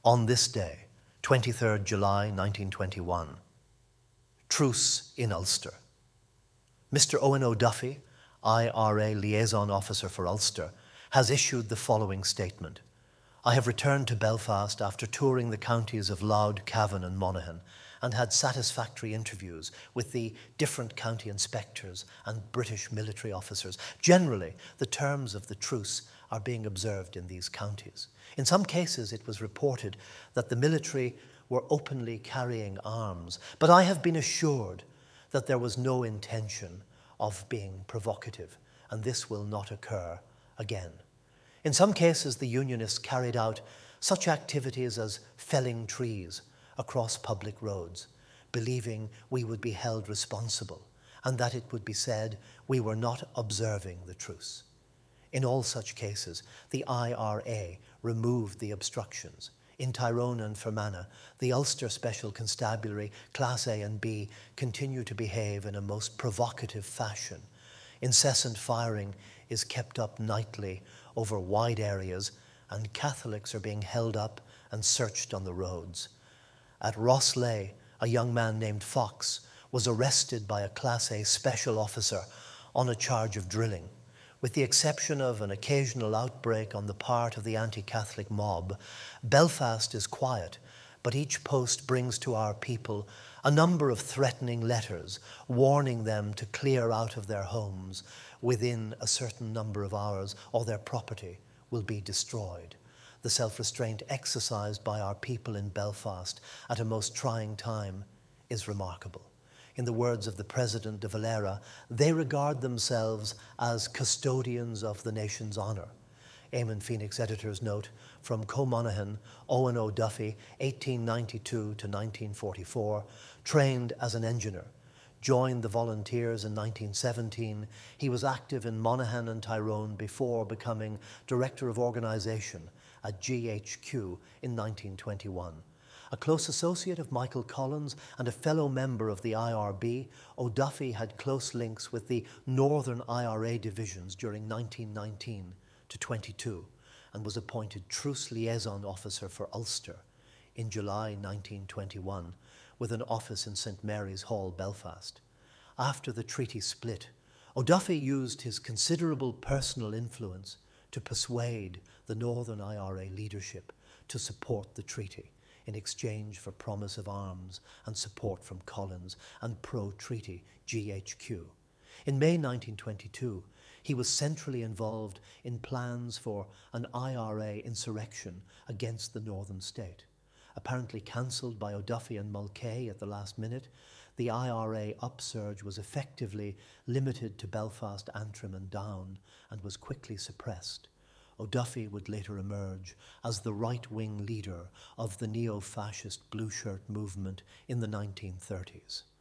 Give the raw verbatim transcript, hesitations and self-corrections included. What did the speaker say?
On this day, twenty-third July nineteen twenty-one, truce in Ulster. Mister Owen O'Duffy, I R A Liaison Officer for Ulster, has issued the following statement. I have returned to Belfast after touring the counties of Louth, Cavan and Monaghan and had satisfactory interviews with the different county inspectors and British military officers. Generally, the terms of the truce are being observed in these counties. In some cases, it was reported that the military were openly carrying arms, but I have been assured that there was no intention of being provocative, and this will not occur again. In some cases, the Unionists carried out such activities as felling trees across public roads, believing we would be held responsible and that it would be said we were not observing the truce. In all such cases, the I R A removed the obstructions. In Tyrone and Fermanagh, the Ulster Special Constabulary, Class A and B, continue to behave in a most provocative fashion. Incessant firing is kept up nightly over wide areas, and Catholics are being held up and searched on the roads. At Rosslea, a young man named Fox was arrested by a Class A special officer on a charge of drilling. With the exception of an occasional outbreak on the part of the anti-Catholic mob, Belfast is quiet, but each post brings to our people a number of threatening letters warning them to clear out of their homes within a certain number of hours or their property will be destroyed. The self-restraint exercised by our people in Belfast at a most trying time is remarkable. In the words of the President de Valera, they regard themselves as custodians of the nation's honour. Eamon Phoenix editor's note, from Co-Monaghan, Owen O'Duffy, eighteen ninety-two to nineteen forty-four, trained as an engineer. Joined the volunteers in nineteen seventeen. He was active in Monaghan and Tyrone before becoming Director of Organisation at G H Q in nineteen twenty-one. A close associate of Michael Collins and a fellow member of the I R B, O'Duffy had close links with the Northern I R A divisions during nineteen nineteen to twenty-two and was appointed Truce Liaison Officer for Ulster in July nineteen twenty-one with an office in Saint Mary's Hall, Belfast. After the treaty split, O'Duffy used his considerable personal influence to persuade the Northern I R A leadership to support the treaty in exchange for promise of arms and support from Collins and pro-treaty G H Q. In May nineteen twenty-two, he was centrally involved in plans for an I R A insurrection against the northern state. Apparently cancelled by O'Duffy and Mulcahy at the last minute, the I R A upsurge was effectively limited to Belfast, Antrim and Down and was quickly suppressed. O'Duffy would later emerge as the right-wing leader of the neo-fascist blue shirt movement in the nineteen thirties.